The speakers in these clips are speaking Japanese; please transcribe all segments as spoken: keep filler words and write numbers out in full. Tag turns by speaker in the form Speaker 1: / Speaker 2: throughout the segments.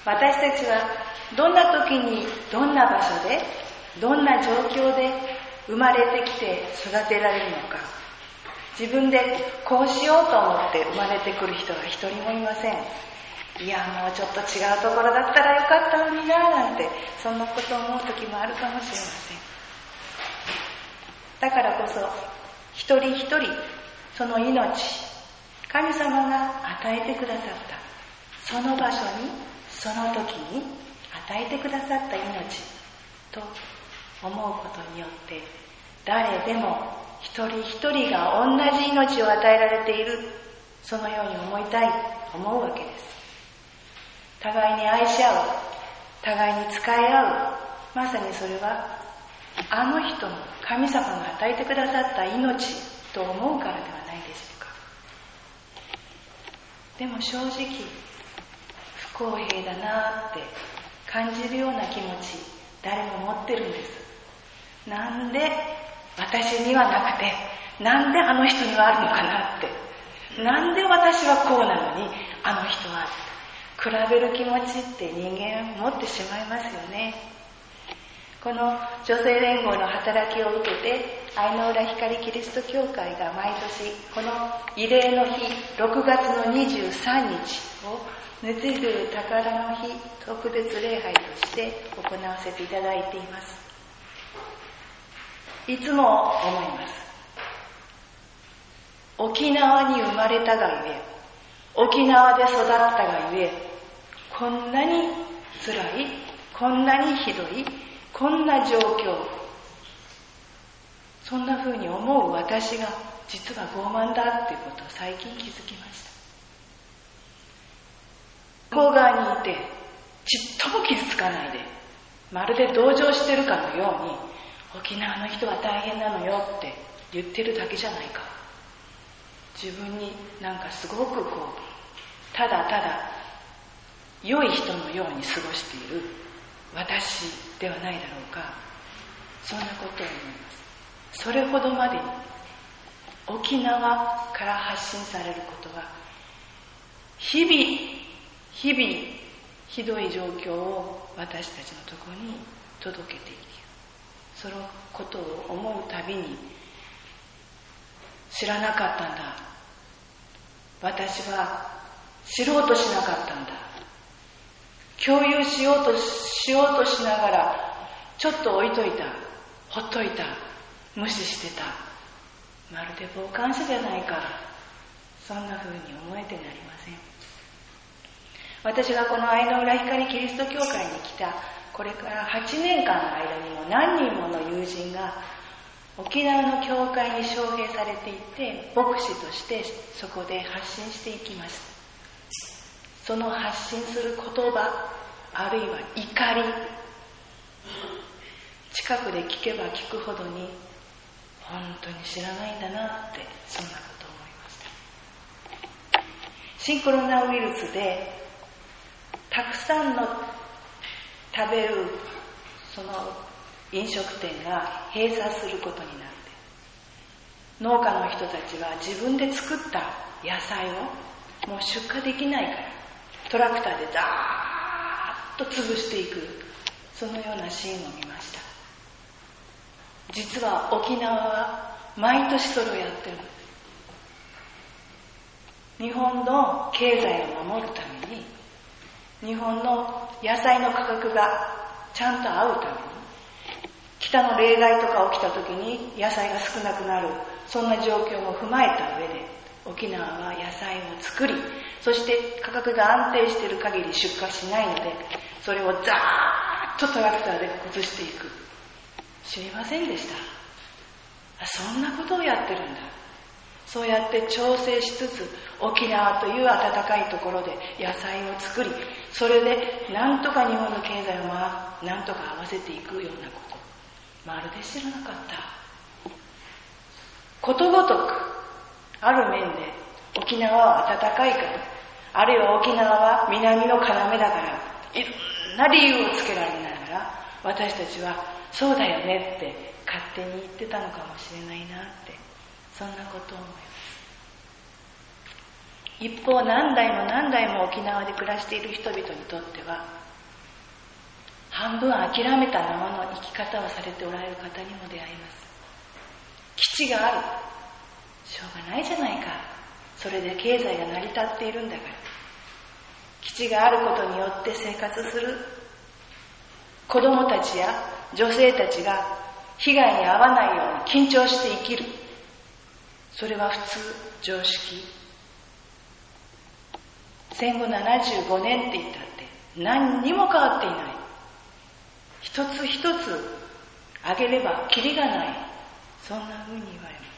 Speaker 1: 私たちはどんな時にどんな場所でどんな状況で生まれてきて育てられるのか、自分でこうしようと思って生まれてくる人は一人もいません。いやもうちょっと違うところだったらよかったのにななんて、そんなことを思う時もあるかもしれません。だからこそ一人一人その命、神様が与えてくださったその場所にその時に与えてくださった命と思うことによって、誰でも一人一人が同じ命を与えられている、そのように思いたい、思うわけです。互いに愛し合う、互いに仕え合う、まさにそれはあの人の神様が与えてくださった命と思うからではないでしょうか。でも正直不公平だなって感じるような気持ち、誰も持ってるんです。なんで私にはなくて、なんであの人にはあるのかなって、なんで私はこうなのにあの人は、比べる気持ちって人間持ってしまいますよね。この女性連合の働きを受けて、愛の浦光キリスト教会が毎年この慰霊の日ろくがつのにじゅうさんにちを熱いる宝の日特別礼拝として行わせていただいています。いつも思います。沖縄に生まれたがゆえ、沖縄で育ったがゆえ、こんなに辛い、こんなにひどい、こんな状況、そんな風に思う私が実は傲慢だっていうことを最近気づきました。向こう側にいてちっとも傷つかないで、まるで同情してるかのように、沖縄の人は大変なのよって言ってるだけじゃないか。自分になんかすごくこうただただ良い人のように過ごしている私ではないだろうか。そんなことを思います。それほどまでに沖縄から発信されることは、日々日々ひどい状況を私たちのところに届けていく。そのことを思うたびに、知らなかったんだ、私は知ろうとしなかったんだ、共有しようとしようとしながらちょっと置いといた、ほっといた、無視してた、まるで傍観者じゃないか、そんな風に思えてなりません。私がこの愛の浦光キリスト教会に来たこれからはちねんかんの間にも、何人もの友人が沖縄の教会に招聘されていて、牧師としてそこで発信していきます。その発信する言葉、あるいは怒り、近くで聞けば聞くほどに本当に知らないんだなって、そんなことを思いました。新コロナウイルスでたくさんの食べるその飲食店が閉鎖することになって、農家の人たちは自分で作った野菜をもう出荷できないから、トラクターでザーッと潰していく、そのようなシーンを見ました。実は沖縄は毎年それをやってる。日本の経済を守るために、日本の野菜の価格がちゃんと合うために、北の冷害とか起きた時に野菜が少なくなる、そんな状況も踏まえた上で沖縄は野菜を作り、そして価格が安定している限り出荷しないので、それをザーッとトラクターで崩していく。知りませんでした。あ、そんなことをやってるんだ。そうやって調整しつつ、沖縄という暖かいところで野菜を作り、それでなんとか日本の経済をまあなんとか合わせていくようなこと、まるで知らなかった。ことごとくある面で沖縄は暖かいから、あるいは沖縄は南の要だから、いろんな理由をつけられながら、私たちはそうだよねって勝手に言ってたのかもしれないなって、そんなことを思います。 一方、何代も何代も沖縄で暮らしている人々にとっては、半分諦めたままの生き方をされておられる方にも出会います。基地がある。しょうがないじゃないか。それで経済が成り立っているんだから。基地があることによって生活する子供たちや女性たちが被害に遭わないように緊張して生きる。それは普通、常識。戦後ななじゅうごねんって言ったって何にも変わっていない。一つ一つあげればキリがない。そんな風に言われます。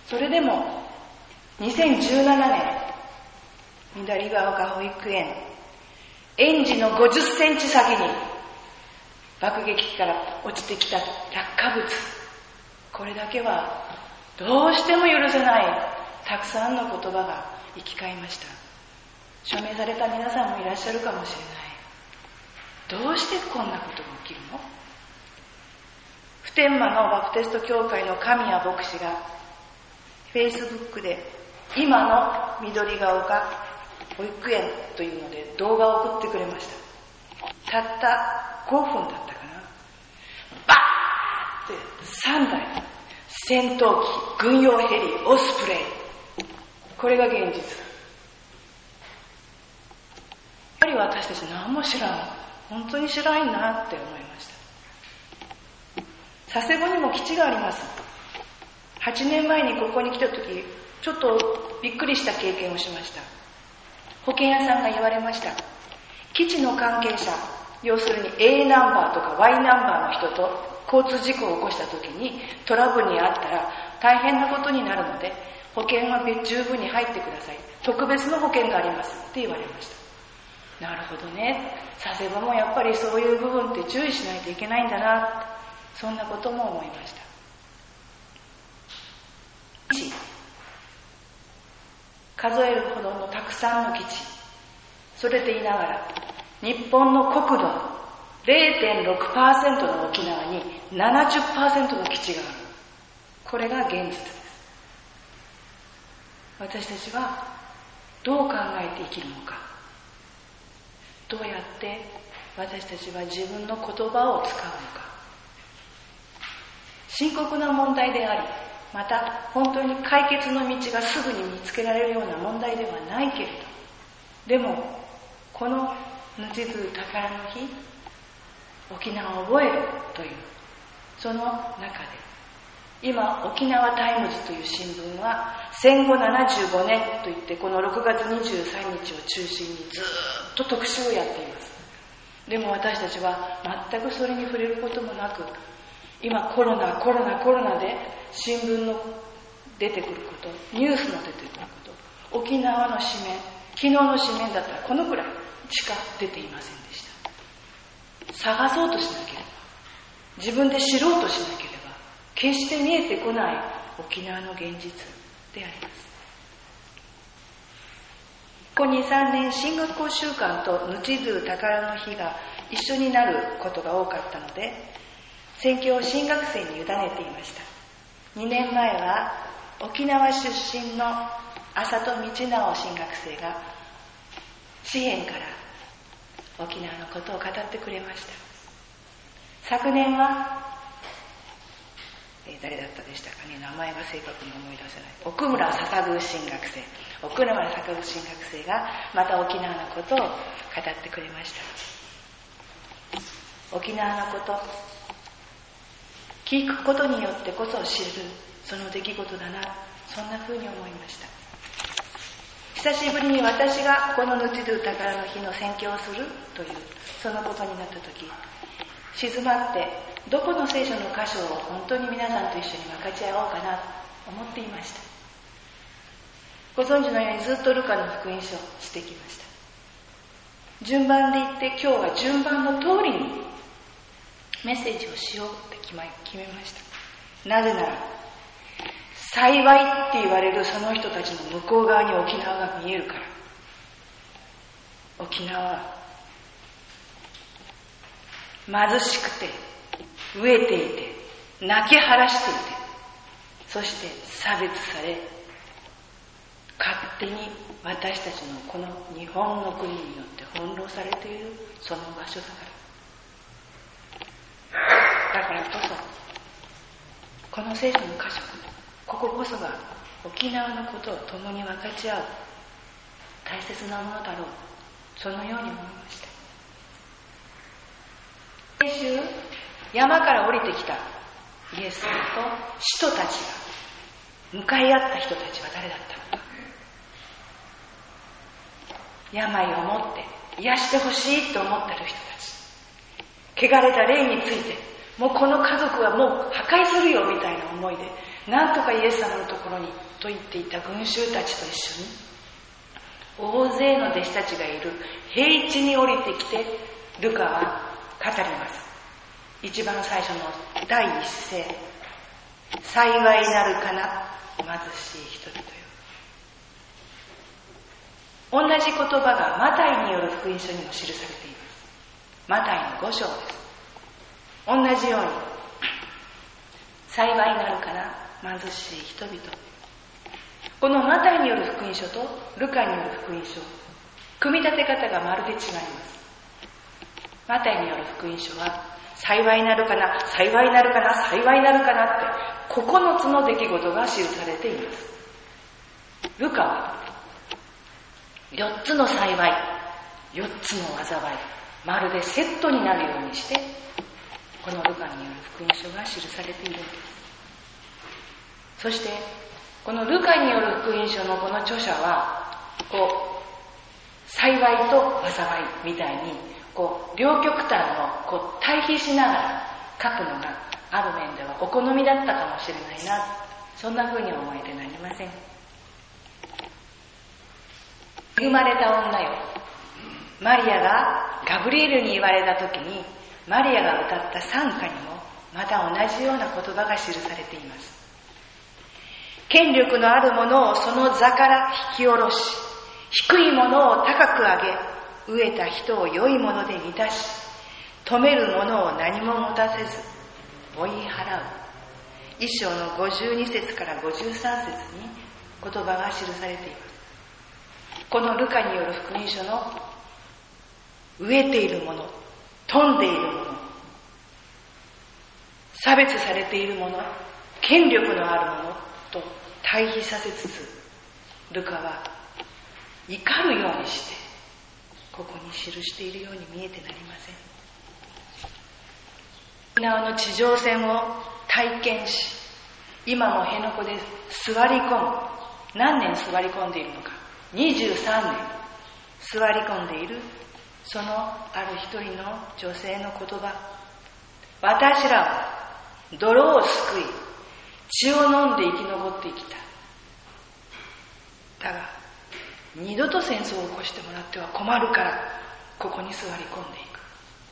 Speaker 1: それでもにせんじゅうななねん、緑が丘保育園、園児のごじゅっセンチ先に爆撃機から落ちてきた落下物、これだけはどうしても許せないたくさんの言葉が生き返りました。署名された皆さんもいらっしゃるかもしれない。どうしてこんなことが起きるの？普天間のバプテスト教会の神谷牧師がフェイスブックで今の緑が丘保育園というので動画を送ってくれました。たったごふんだったかな。バーってさんだい戦闘機、軍用ヘリ、オスプレイ、これが現実。やっぱり私たち何も知らん、本当に知らんなって思いました。佐世保にも基地があります。はちねんまえにここに来た時、ちょっとびっくりした経験をしました。保険屋さんが言われました。基地の関係者、要するに エー ナンバーとか ワイ ナンバーの人と交通事故を起こした時にトラブルにあったら大変なことになるので、保険は十分に入ってください。特別の保険がありますって言われました。なるほどね。佐世保もやっぱりそういう部分って注意しないといけないんだな、そんなことも思いました。基地、数えるほどのたくさんの基地、それで言いながら日本の国土 れいてんろくパーセント の沖縄に ななじゅっパーセント の基地がある。これが現実です。私たちはどう考えて生きるのか、どうやって私たちは自分の言葉を使うのか。深刻な問題であり、また本当に解決の道がすぐに見つけられるような問題ではないけれど、でもこのぬちず宝の日、沖縄を覚えるというその中で、今沖縄タイムズという新聞は戦後ななじゅうごねんといって、このろくがつにじゅうさんにちを中心にずっと特集をやっています。でも私たちは全くそれに触れることもなく、今コロナコロナコロナで新聞の出てくること、ニュースの出てくること、沖縄の紙面、昨日の紙面だったらこのくらいしか出ていませんでした。探そうとしなければ、自分で知ろうとしなければ決して見えてこない沖縄の現実であります。ここに、さんねん進学校週間とぬちず宝の日が一緒になることが多かったので、宣教を新学生に委ねていました。にねんまえは沖縄出身の浅戸道直新学生が詩編から沖縄のことを語ってくれました。昨年は、えー、誰だったでしたかね、名前が正確に思い出せない、奥村坂宮新学生奥村坂宮新学生がまた沖縄のことを語ってくれました。沖縄のこと、聞くことによってこそ知るその出来事だな、そんな風に思いました。久しぶりに私がこのぬちず宝の日の宣教をするというそのことになった時、静まってどこの聖書の箇所を本当に皆さんと一緒に分かち合おうかなと思っていました。ご存知のようにずっとルカの福音書をしてきました。順番で言って今日は順番の通りにメッセージをしようって決めました。なぜなら幸いって言われるその人たちの向こう側に沖縄が見えるから。沖縄は貧しくて飢えていて泣き晴らしていて、そして差別され手に私たちのこの日本の国によって翻弄されているその場所だから。だからこそこの聖書の箇所、こここそが沖縄のことを共に分かち合う大切なものだろう、そのように思いました。先週山から降りてきたイエス様と使徒たちが向かい合った人たちは誰だったのか。病を持って癒してほしいと思っている人たち、汚れた霊についてもうこの家族はもう破壊するよみたいな思いでなんとかイエス様のところにと言っていた群衆たちと一緒に大勢の弟子たちがいる平地に降りてきてルカは語ります。一番最初の第一声、幸いなるかな貧しい人々よ。同じ言葉がマタイによる福音書にも記されています。マタイのご章です。同じように幸いなるかな貧しい人々。このマタイによる福音書とルカによる福音書、組み立て方がまるで違います。マタイによる福音書は幸いなるかな、幸いなるかな、幸いなるかなってここのつの出来事が記されています。ルカはよっつの幸い、よっつの災い、まるでセットになるようにしてこのルカによる福音書が記されているんです。そしてこのルカによる福音書のこの著者はこう幸いと災いみたいにこう両極端のこう対比しながら書くのがある面ではお好みだったかもしれないな、そんな風に思えてなりません。恵まれた女よ、マリアがガブリエルに言われた時にマリアが歌った賛歌にもまた同じような言葉が記されています。権力のある者をその座から引き下ろし、低い者を高く上げ、飢えた人を良いもので満たし、富める者を何も持たせず追い払う。一章のごじゅうに節からごじゅうさん節に言葉が記されています。このルカによる福音書の飢えている者、富んでいる者、差別されている者、権力のある者と対比させつつ、ルカは怒るようにしてここに記しているように見えてなりません。沖縄の地上戦を体験し、今も辺野古で座り込む、何年座り込んでいるのか、にじゅうさんねん座り込んでいるそのある一人の女性の言葉、私らは泥を救い血を飲んで生き残ってきた。だが二度と戦争を起こしてもらっては困るからここに座り込んでいく。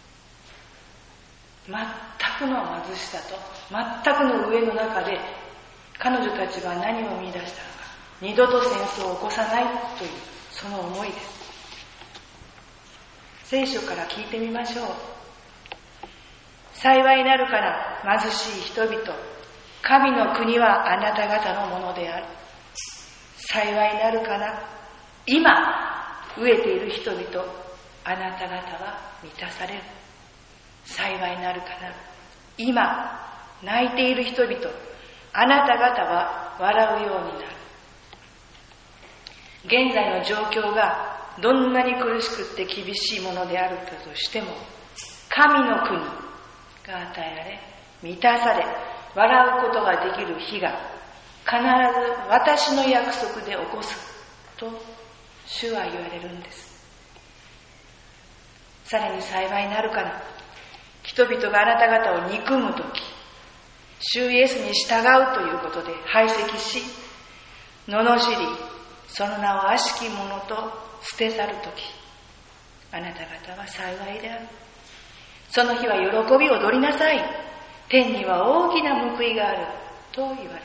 Speaker 1: 全くの貧しさと全くの飢えの中で彼女たちは何を見出したのか、二度と戦争を起こさないというその思いです。聖書から聞いてみましょう。幸いなるから貧しい人々、神の国はあなた方のものである。幸いなるかな、今飢えている人々、あなた方は満たされる。幸いなるかな、今泣いている人々、あなた方は笑うようになる。現在の状況がどんなに苦しくって厳しいものであるとしても、神の国が与えられ満たされ笑うことができる日が必ず私の約束で起こすと主は言われるんです。さらに幸いなるかな、人々があなた方を憎むとき、主イエスに従うということで排斥し、罵り、その名を悪しき者と捨て去るとき、あなた方は幸いである。その日は喜び踊りなさい。天には大きな報いがあると言われるのです。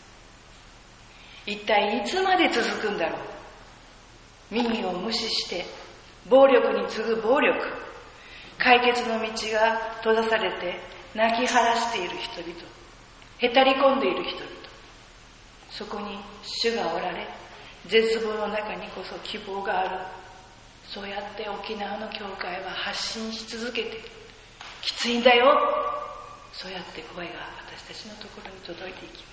Speaker 1: 一体いつまで続くんだろう。民意を無視して暴力に次ぐ暴力、解決の道が閉ざされて泣き晴らしている人々、へたり込んでいる人々、そこに主がおられ、 絶望の中にこそ希望がある。そうやって沖縄の教会は発信し続けて、きついんだよ、そうやって声が私たちのところに届いていきます。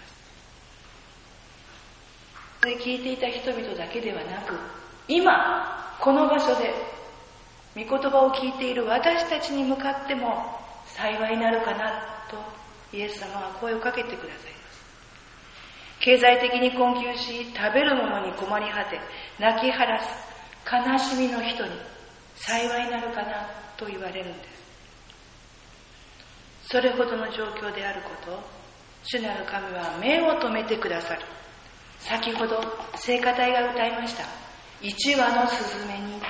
Speaker 1: で聞いていた人々だけではなく、今この場所で御言葉を聞いている私たちに向かっても幸いになるかなとイエス様は声をかけてくださいます。経済的に困窮し、食べるものに困り果て、泣き晴らす悲しみの人に幸いになるかなと言われるんです。それほどの状況であることを主なる神は目を留めてくださる。先ほど聖歌隊が歌いました。一羽のスズメに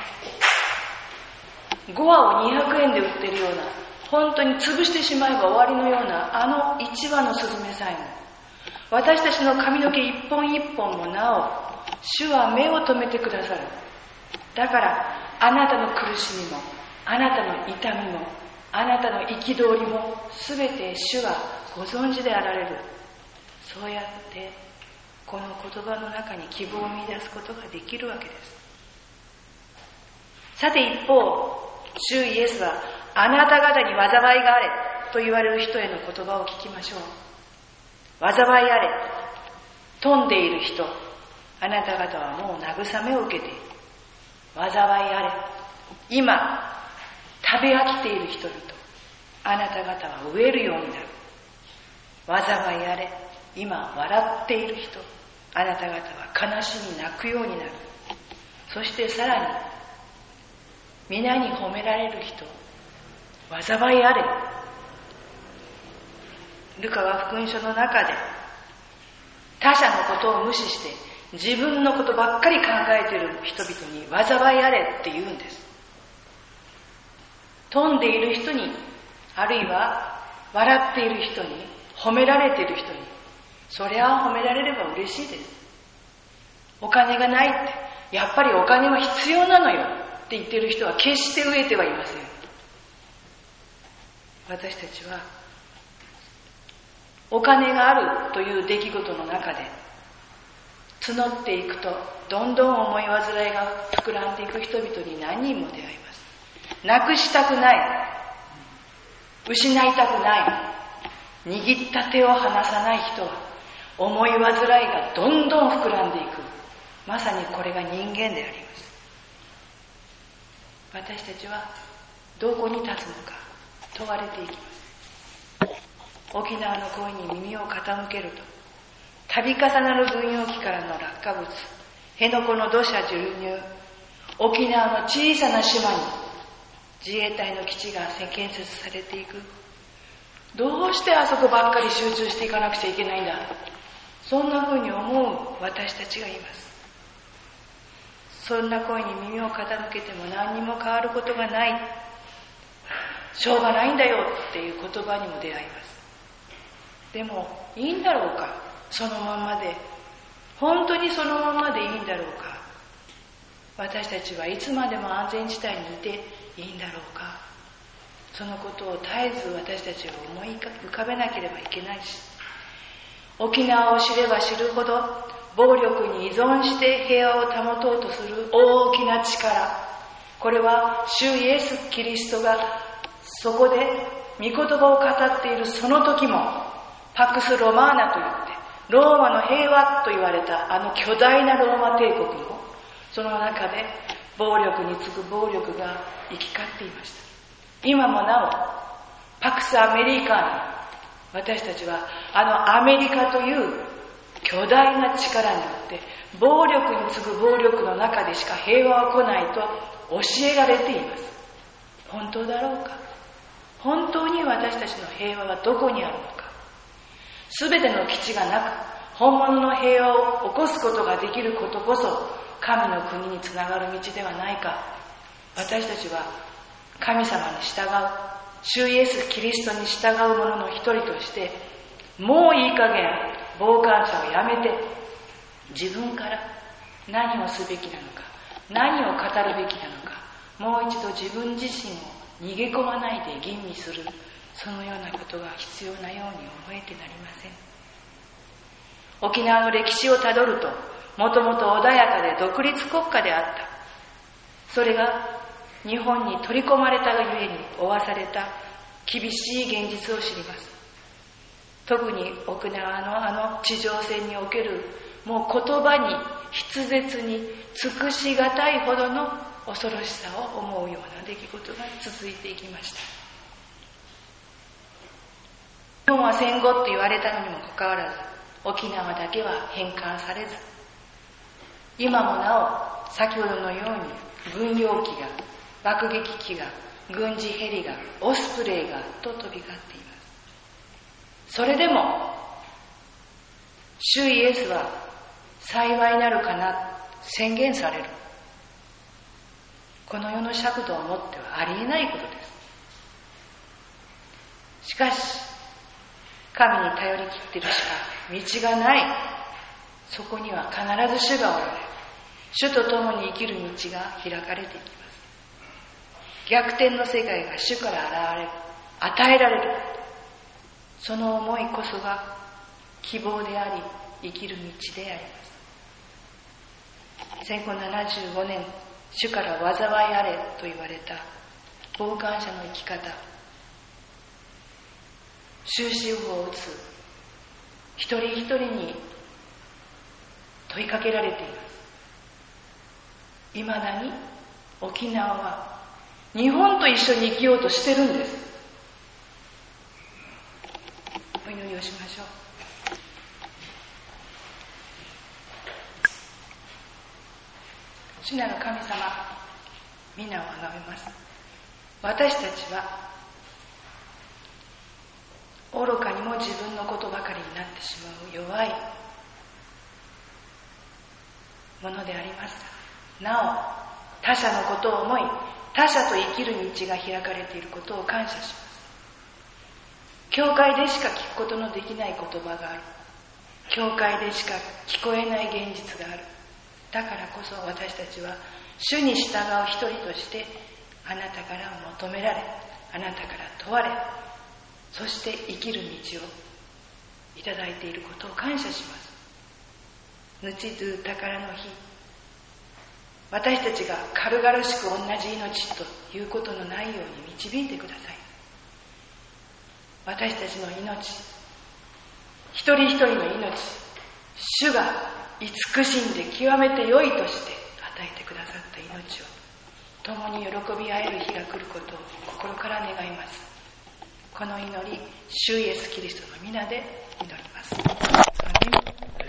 Speaker 1: ご羽をにひゃくえんで売ってるような、本当に潰してしまえば終わりのようなあの一羽のスズメさえも、私たちの髪の毛一本一本もなお主は目を留めてくださる。だからあなたの苦しみも、あなたの痛みも、あなたの憤りもすべて主はご存知であられる。そうやってこの言葉の中に希望を見出すことができるわけです。さて一方、主イエスはあなた方に災いがあれと言われる人への言葉を聞きましょう。災いあれ、富んでいる人、あなた方はもう慰めを受けている。災いあれ、今食べ飽きている人々、あなた方は飢えるようになる。災いあれ、今笑っている人、あなた方は悲しみ泣くようになる。そしてさらに皆に褒められる人、災いあれ。ルカは福音書の中で他者のことを無視して自分のことばっかり考えている人々に災いあれって言うんです。富んでいる人に、あるいは笑っている人に、褒められている人に、そりゃあ褒められれば嬉しいです。お金がないって、やっぱりお金は必要なのよって言っている人は決して飢えてはいません。私たちはお金があるという出来事の中で募っていくと、どんどん思い煩いが膨らんでいく人々に何人も出会います。なくしたくない、失いたくない、握った手を離さない人は思い煩いがどんどん膨らんでいく。まさにこれが人間であります。私たちはどこに立つのか問われていきます。沖縄の声に耳を傾けると、度重なる軍用機からの落下物、辺野古の土砂流入、沖縄の小さな島に自衛隊の基地が建設されていく。どうしてあそこばっかり集中していかなくちゃいけないんだ、そんな風に思う私たちがいます。そんな声に耳を傾けても何にも変わることがない、しょうがないんだよっていう言葉にも出会います。でもいいんだろうか、そのまんまで。本当にそのまんまでいいんだろうか。私たちはいつまでも安全地帯にいていいんだろうか。そのことを絶えず私たちは思い浮かべなければいけないし、沖縄を知れば知るほど暴力に依存して平和を保とうとする大きな力、これは主イエス・キリストがそこで御言葉を語っているその時も、パクス・ロマーナといってローマの平和と言われたあの巨大なローマ帝国も、その中で暴力に次ぐ暴力が行き交っていました。今もなおパクス・アメリカに、私たちはあのアメリカという巨大な力によって暴力に次ぐ暴力の中でしか平和は来ないと教えられています。本当だろうか。本当に私たちの平和はどこにあるのか。すべての基地がなく本物の平和を起こすことができることこそ神の国につながる道ではないか。私たちは神様に従う、主イエス・キリストに従う者の一人として、もういい加減傍観者をやめて、自分から何をすべきなのか、何を語るべきなのか、もう一度自分自身を逃げ込まないで吟味する、そのようなことが必要なように思えてなりません。沖縄の歴史をたどると、 もともと穏やかで独立国家であった。それが日本に取り込まれたがゆえに負わされた厳しい現実を知ります。特に沖縄のあの地上戦におけるもう言葉に筆舌に尽くしがたいほどの恐ろしさを思うような出来事が続いていきました。日本は戦後と言われたのにもかかわらず、沖縄だけは返還されず、今もなお先ほどのように軍用機が、爆撃機が、軍事ヘリが、オスプレイがと飛び交っています。それでも主イエスは幸いなるかな宣言される。この世の尺度をもってはありえないことです。しかし神に頼り切っているしか道がない。そこには必ず主がおられる。主と共に生きる道が開かれていきます。逆転の世界が主から現れる、与えられる。その思いこそが希望であり生きる道であります。せんごひゃくななじゅうごねん、主から災いあれと言われた傍観者の生き方、終止符を打つ一人一人に問いかけられています。いまだに沖縄は日本と一緒に生きようとしてるんです。お祈りをしましょう。主なる神様、皆をあがめます。私たちは愚かにも自分のことばかりになってしまう弱いものでありますが、なお他者のことを思い、他者と生きる道が開かれていることを感謝します。教会でしか聞くことのできない言葉がある。教会でしか聞こえない現実がある。だからこそ私たちは主に従う一人としてあなたから求められ、あなたから問われ、そして生きる道をいただいていることを感謝します。ぬちど宝の日、私たちが軽々しく同じ命ということのないように導いてください。私たちの命、一人一人の命、主が慈しんで極めて良いとして与えてくださった命を共に喜び合える日が来ることを心から願います。この祈り、主イエスキリストの皆で祈ります。アーメン。